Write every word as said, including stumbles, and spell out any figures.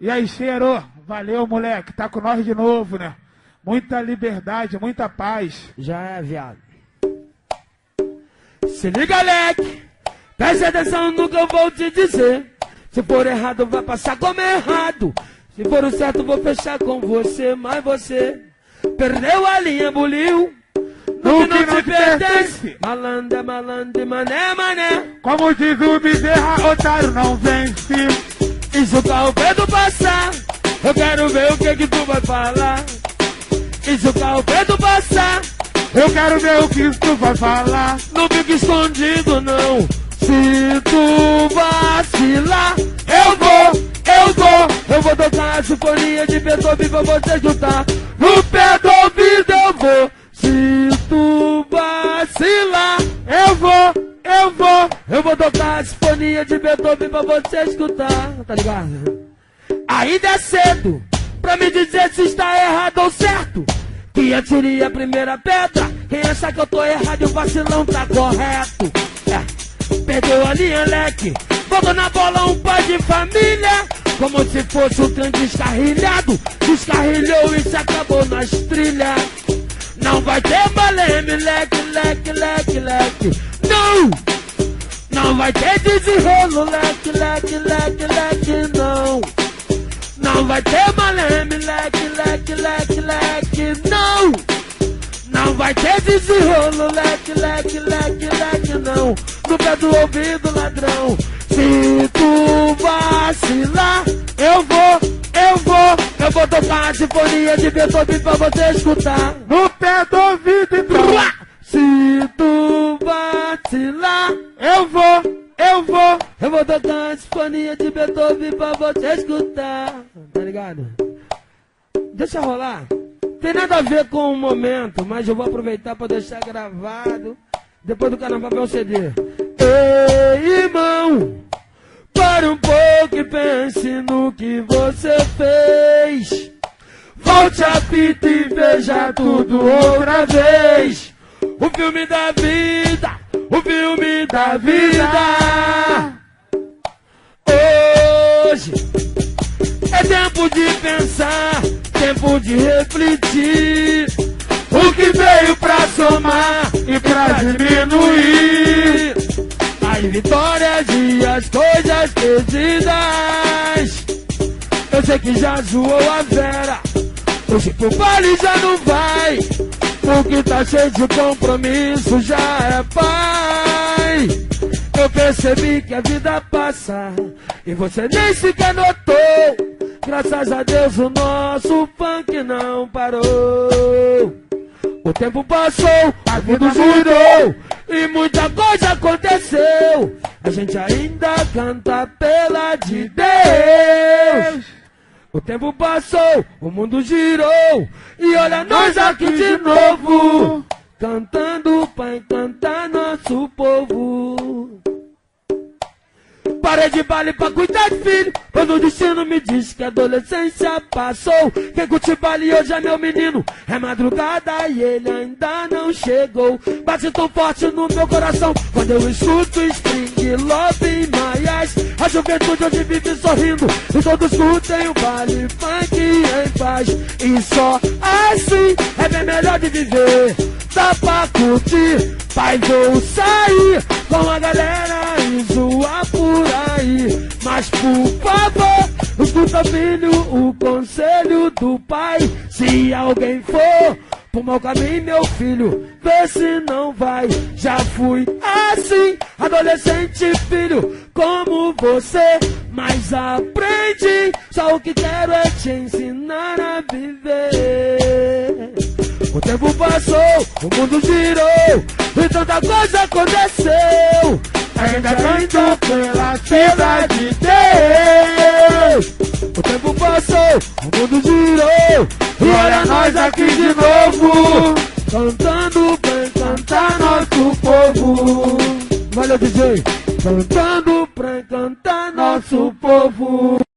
E aí, cheiro, valeu, moleque, tá com nós de novo, né? Muita liberdade, muita paz. Já é, viado. Se liga, leque, preste atenção no que eu vou te dizer. Se for errado, vai passar como errado. Se for o certo, vou fechar com você. Mas você perdeu a linha, buliu no que não, não te pertence. pertence. Malandro é malandro e mané é mané. Como diz o Bezerra, otário não vence. E se o carro preto passar, eu quero ver o que que tu vai falar. E se o carro preto passar, eu quero ver o que tu vai falar. Não fica escondido não. Se tu vacilar, eu vou, eu vou. Eu vou tocar a sinfonia de Beethoven pra você escutar. No pé do ouvido eu vou. Se tu vacilar, eu vou, eu vou. Eu vou tocar a sinfonia de Beethoven pra você escutar. Tá ligado? Ainda é cedo pra me dizer se está errado ou certo. Que atire a primeira pedra. Quem acha que eu tô errado e o vacilão tá correto. É, perdeu a linha, leque. Voltou na bola um pai de família. Como se fosse um trem descarrilhado. Descarrilhou e se acabou nas trilhas. Não vai ter baleme, leque, leque, leque, leque. Não! Não vai ter desenrolo, leque, leque, leque, leque, não. Não vai ter baleme, leque, leque, leque, leque, não. Não vai ter desenrolo, leque, leque, leque, leque, não. No pé do ouvido, ladrão. Se tu vacilar, eu vou, eu vou. Eu vou tocar a sinfonia de Beethoven pra você escutar. No pé do ouvido, então. Se tu vacilar, eu vou, eu vou. Eu vou tocar a sinfonia de Beethoven pra você escutar. Tá ligado? Deixa rolar. Tem nada a ver com o momento, mas eu vou aproveitar pra deixar gravado. Depois do carnaval vai o C D. Ei, irmão, pare um pouco e pense no que você fez. Volte a fita e veja tudo outra vez. O filme da vida, o filme da vida. Hoje é tempo de pensar, tempo de refletir. O que veio pra somar e pra diminuir as vitórias e as coisas perdidas. Eu sei que já zoou a Vera, hoje pro baile já não vai. O que tá cheio de compromisso já é pai. Eu percebi que a vida passa e você nem sequer notou. Graças a Deus o nosso funk não parou. O tempo passou, a vida girou e muita coisa aconteceu. A gente ainda canta pela de Deus. O tempo passou, o mundo girou e olha nós aqui de novo, cantando pra encantar nosso povo. Parei de baile pra cuidar de filho, quando o destino me diz que a adolescência passou. Quem curte baile hoje é meu menino, é madrugada e ele ainda não chegou. Bate tão forte no meu coração quando eu escuto Spring Love em Maias. A juventude hoje vive sorrindo e todos curtem o baile funk em paz. E só assim é bem melhor de viver. Dá pra curtir, pai, vou sair com a galera e zoar por aí. Mas por favor, escuta, filho, o conselho do pai. Se alguém for pro mau caminho, meu filho, vê se não vai. Já fui assim, adolescente, filho, como você, mas aprendi. Só o que quero é te ensinar a viver. O tempo passou, o mundo girou e tanta coisa aconteceu. Ainda canto pela cidade de Deus. O tempo passou, o mundo girou e olha nós aqui de novo, cantando pra encantar nosso povo. Valeu, D J. Cantando pra encantar nosso povo.